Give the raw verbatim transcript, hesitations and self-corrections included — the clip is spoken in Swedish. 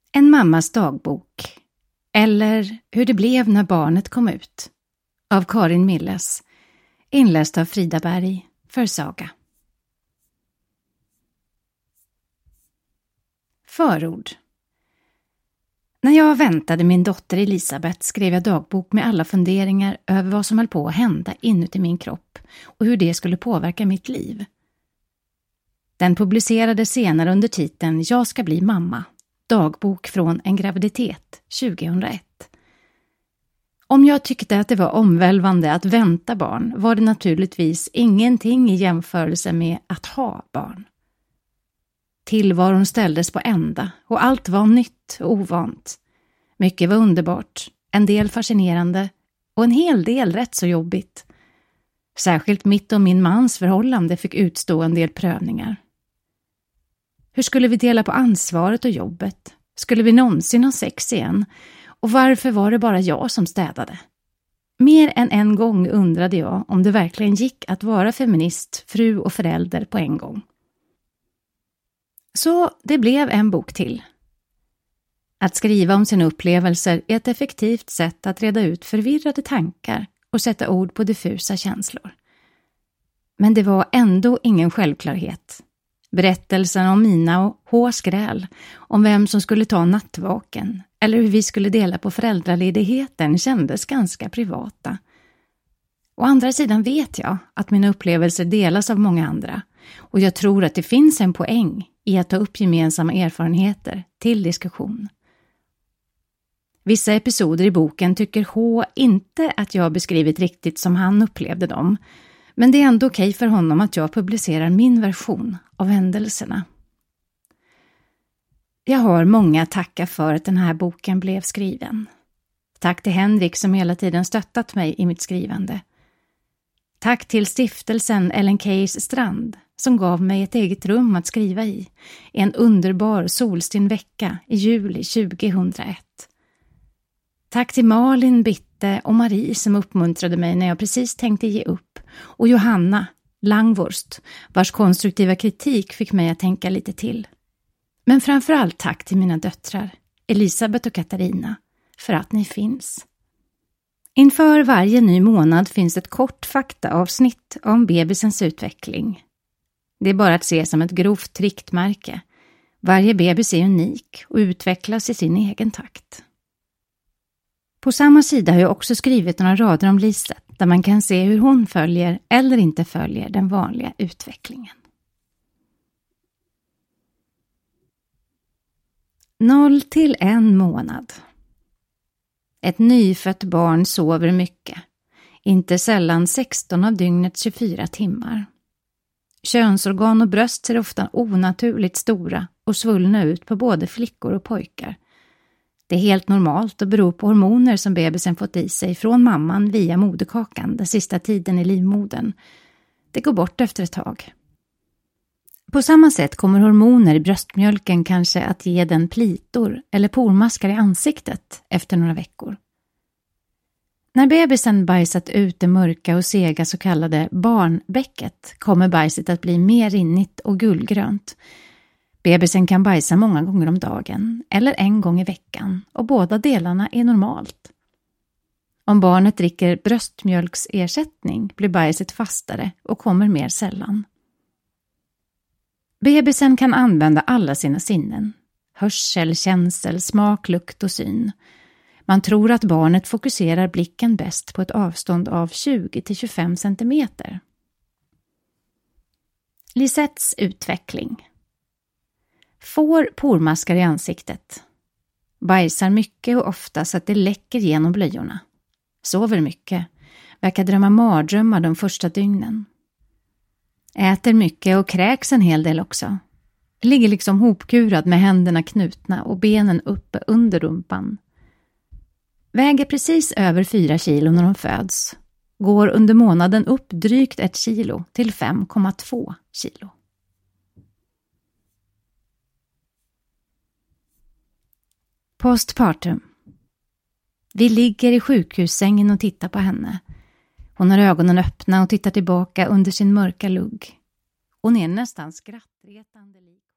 En mammas dagbok, eller hur det blev när barnet kom ut, av Karin Milles, inläst av Frida Berg för Saga. Förord. När jag väntade min dotter Elisabeth skrev jag dagbok med alla funderingar över vad som höll på att hända inuti min kropp och hur det skulle påverka mitt liv. Den publicerades senare under titeln Jag ska bli mamma, dagbok från en graviditet tjugohundraett. Om jag tyckte att det var omvälvande att vänta barn var det naturligtvis ingenting i jämförelse med att ha barn. Tillvaron ställdes på ända och allt var nytt och ovant. Mycket var underbart, en del fascinerande och en hel del rätt så jobbigt. Särskilt mitt och min mans förhållande fick utstå en del prövningar. Hur skulle vi dela på ansvaret och jobbet? Skulle vi någonsin ha sex igen? Och varför var det bara jag som städade? Mer än en gång undrade jag om det verkligen gick att vara feminist, fru och förälder på en gång. Så det blev en bok till. Att skriva om sina upplevelser är ett effektivt sätt att reda ut förvirrade tankar och sätta ord på diffusa känslor. Men det var ändå ingen självklarhet. Berättelsen om mina och H skräl, om vem som skulle ta nattvaken eller hur vi skulle dela på föräldraledigheten kändes ganska privata. Å andra sidan vet jag att mina upplevelser delas av många andra och jag tror att det finns en poäng i att ta upp gemensamma erfarenheter till diskussion. Vissa episoder i boken tycker H inte att jag beskrivit riktigt som han upplevde dem, men det är ändå okej för honom att jag publicerar min version av händelserna. Jag har många att tacka för att den här boken blev skriven. Tack till Henrik som hela tiden stöttat mig i mitt skrivande. Tack till stiftelsen Ellen Keyes Strand som gav mig ett eget rum att skriva i en underbar solstinn vecka i juli tjugohundraett. Tack till Malin, Bitte och Marie som uppmuntrade mig när jag precis tänkte ge upp och Johanna Langvorst vars konstruktiva kritik fick mig att tänka lite till. Men framförallt tack till mina döttrar Elisabeth och Katarina för att ni finns. Inför varje ny månad finns ett kort faktaavsnitt om bebisens utveckling. Det är bara att se som ett grovt riktmärke. Varje bebis är unik och utvecklas i sin egen takt. På samma sida har jag också skrivit några rader om Lisette där man kan se hur hon följer eller inte följer den vanliga utvecklingen. Noll till en månad. Ett nyfött barn sover mycket, inte sällan sexton av dygnets tjugofyra timmar. Könsorgan och bröst ser ofta onaturligt stora och svullna ut på både flickor och pojkar. Det är helt normalt och beror på hormoner som bebisen fått i sig från mamman via moderkakan den sista tiden i livmodern. Det går bort efter ett tag. På samma sätt kommer hormoner i bröstmjölken kanske att ge den plitor eller pormaskar i ansiktet efter några veckor. När bebisen bajsat ut det mörka och sega så kallade barnbäcket kommer bajset att bli mer rinnigt och gullgrönt. Bebisen kan bajsa många gånger om dagen eller en gång i veckan och båda delarna är normalt. Om barnet dricker bröstmjölksersättning blir bajset fastare och kommer mer sällan. Bebisen kan använda alla sina sinnen. Hörsel, känsel, smak, lukt och syn. Man tror att barnet fokuserar blicken bäst på ett avstånd av tjugo till tjugofem centimeter. Lisettes utveckling. Får pormaskar i ansiktet. Bajsar mycket och ofta så att det läcker genom blöjorna. Sover mycket. Verkar drömma mardrömmar de första dygnen. Äter mycket och kräks en hel del också. Ligger liksom hopkurad med händerna knutna och benen uppe under rumpan. Väger precis över fyra kilo när de föds. Går under månaden upp drygt ett kilo till fem komma två kilo. Postpartum. Vi ligger i sjukhussängen och tittar på henne. Hon har ögonen öppna och tittar tillbaka under sin mörka lugg. Hon är nästan skrattretande lik.